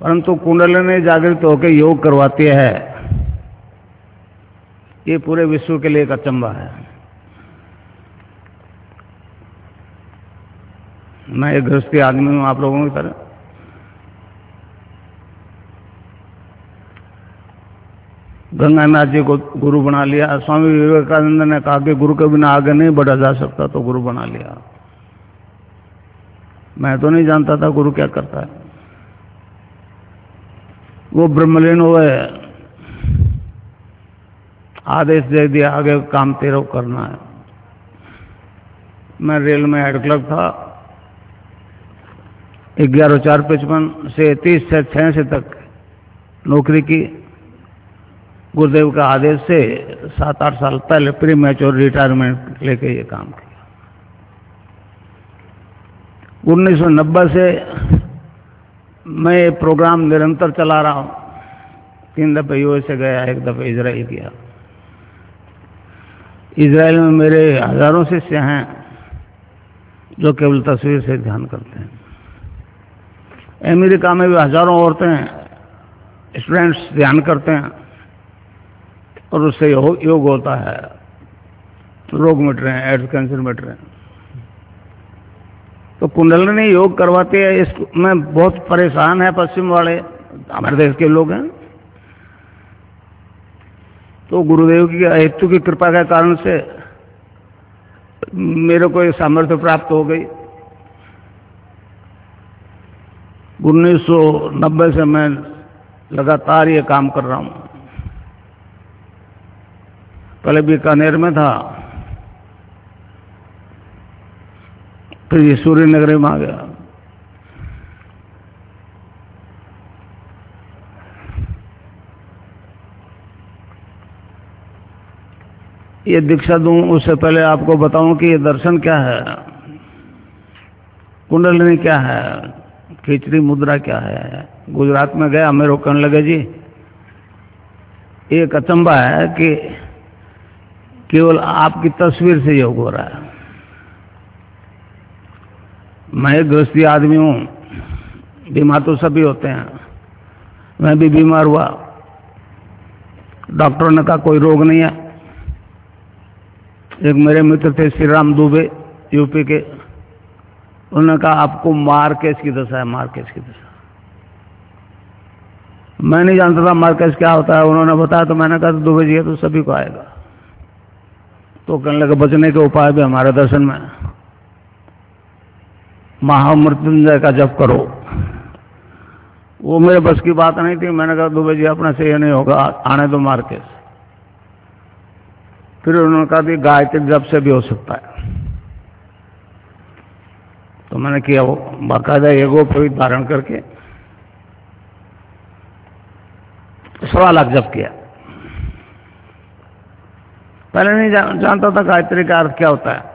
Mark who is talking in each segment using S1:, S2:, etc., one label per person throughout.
S1: परंतु कुंडलिनी जागृत होकर योग करवाती है, ये पूरे विश्व के लिए एक अचंभा है। मैं एक गृहस्थी आदमी हूं आप लोगों की तरह। गंगानाथ जी को गुरु बना लिया। स्वामी विवेकानंद ने कहा कि गुरु के बिना आगे नहीं बढ़ा जा सकता, तो गुरु बना लिया। मैं तो नहीं जानता था गुरु क्या करता है। वो ब्रह्मलीन हुए, आदेश दे दिया आगे काम तेरा करना है। मैं रेल में हेड क्लर्क था। 11/4/55 से 30/6 तक नौकरी की। गुरुदेव का आदेश से 7-8 साल पहले प्री मैच्योर रिटायरमेंट लेके ये काम किया। 1990 से मैं ये प्रोग्राम निरंतर चला रहा हूं। 3 दफे यूएसए गया, 1 दफे इजराइल किया। इजराइल में मेरे हजारों शिष्य हैं जो केवल तस्वीर से ध्यान करते हैं। अमेरिका में भी हजारों औरतें स्टूडेंट्स ध्यान करते हैं और उससे योग होता है, रोग मिट रहे हैं, एड्स कैंसर मिट रहे हैं। तो कुंडलिनी योग करवाते हैं। इसमें बहुत परेशान है पश्चिम वाले, हमारे देश के लोग हैं। तो गुरुदेव की हेतु की कृपा के कारण से मेरे को ये सामर्थ्य प्राप्त हो गई। 1990 से मैं लगातार ये काम कर रहा हूं। पहले बीकानेर में था, फिर ये सूर्य नगरी में आ गया। ये दीक्षा दूं उससे पहले आपको बताऊं कि ये दर्शन क्या है, कुंडलिनी क्या है, खिचड़ी मुद्रा क्या है। गुजरात में गया, मेरे को कहने लगे जी एक अचंभा है कि केवल आपकी तस्वीर से योग हो रहा है। मैं एक गृहस्थी आदमी हूं, बीमार तो सभी होते हैं, मैं भी बीमार हुआ। डॉक्टर ने कहा कोई रोग नहीं है। एक मेरे मित्र थे श्री राम दुबे, यूपी के, उन्होंने कहा आपको मार्केस की दशा है, मार्केस की दशा। मैं नहीं जानता था मार्केस क्या होता है, उन्होंने बताया तो मैंने कहा दुबे जी तो सभी को आएगा। तो कहने लगे बचने के उपाय भी हमारे दर्शन में, महामृत्युंजय का जप करो। वो मेरे बस की बात नहीं थी। मैंने कहा दुबे जी अपने से ये नहीं होगा, आने दो मार्केस। फिर उन्होंने कहा कि गायत्री जप से भी हो सकता है। तो मैंने किया, वो बाकायदा एगोपवीत धारण करके 1.25 लाख जप किया। पहले नहीं जानता था गायत्री का अर्थ क्या होता है।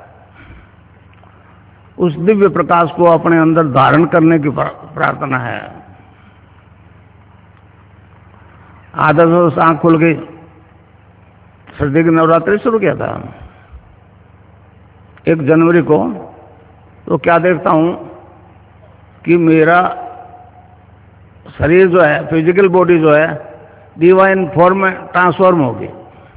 S1: उस दिव्य प्रकाश को अपने अंदर धारण करने की प्रार्थना है। आदत से आंख खुल गई, सर्दी की नवरात्रि शुरू किया था 1 जनवरी को। तो क्या देखता हूं कि मेरा शरीर जो है, फिजिकल बॉडी जो है, डिवाइन फॉर्म में ट्रांसफॉर्म होगी।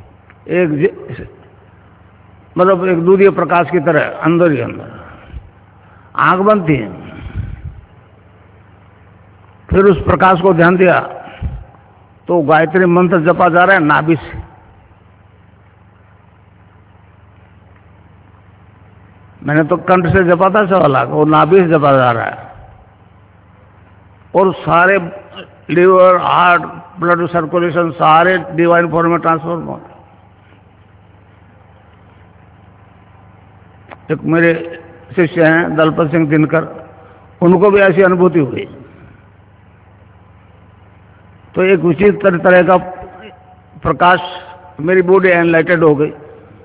S1: मतलब एक दूधीय प्रकाश की तरह अंदर ही अंदर। आंख बंद थी, फिर उस प्रकाश को ध्यान दिया तो गायत्री मंत्र जपा जा रहा है नाभि से। मैंने तो कंठ से जपा था 1.25 लाख, और नाभि से जपा जा रहा है। और सारे लिवर, हार्ट, ब्लड सर्कुलेशन सारे डिवाइन फॉर्म में ट्रांसफॉर्म हो गए। एक मेरे शिष्य हैं दलपत सिंह दिनकर, उनको भी ऐसी अनुभूति हुई। तो एक उचित तरह का प्रकाश, मेरी बॉडी एनलाइटेड हो गई।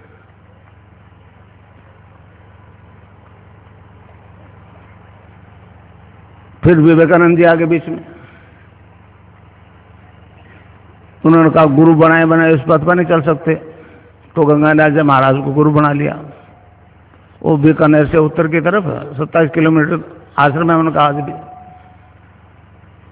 S1: फिर विवेकानंद जी आगे बीच में, उन्होंने कहा गुरु बनाए इस पथ पर नहीं चल सकते। तो गंगानाथ जी महाराज को गुरु बना लिया। वो बीकानेर से उत्तर की तरफ 27 किलोमीटर आश्रम है उनका आज भी।